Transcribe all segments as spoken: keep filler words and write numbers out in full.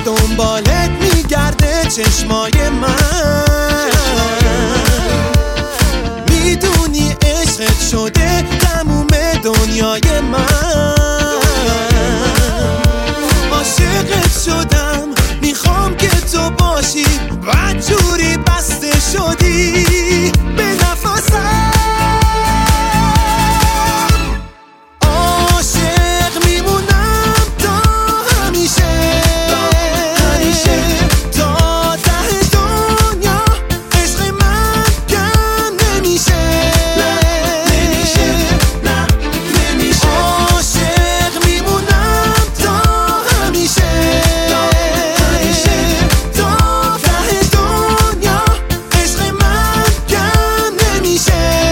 دنبالت میگرده چشمای من. میدونی عشقت شده تموم دنیای من. عاشقت شدم میخوام که تو باشی، بدجوری بسته شدی به نفسم. عاشق میمونم تا همیشه، تا ته دنیا عشق من کم نمیشه. عاشق میمونم تا همیشه، تا ته دنیا عشق من کم نمیشه.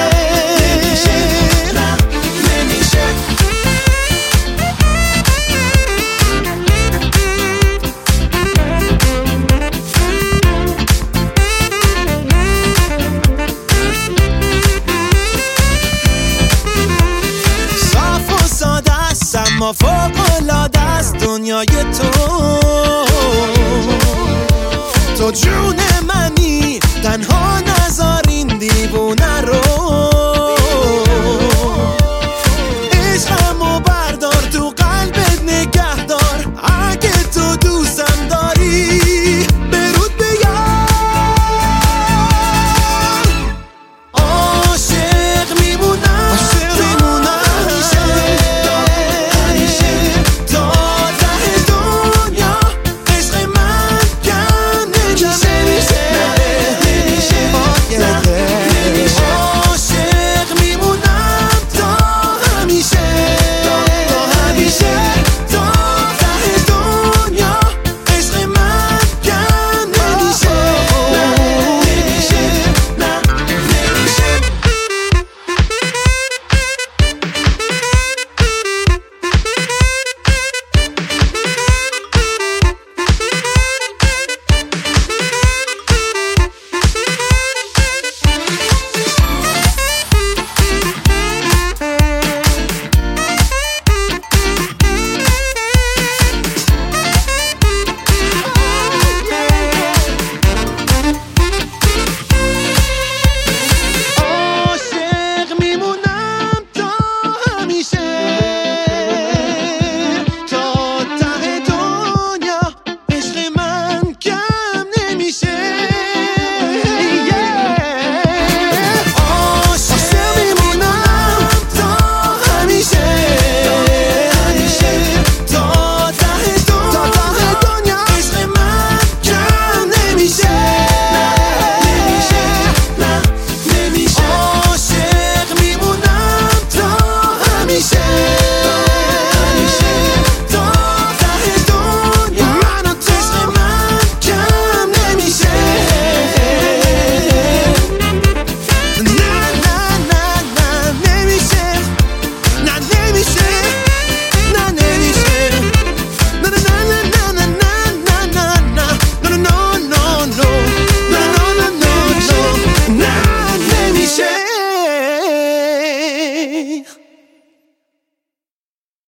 صاف و ساده است اما فوق‌العاده است دنیای تو. تو جون من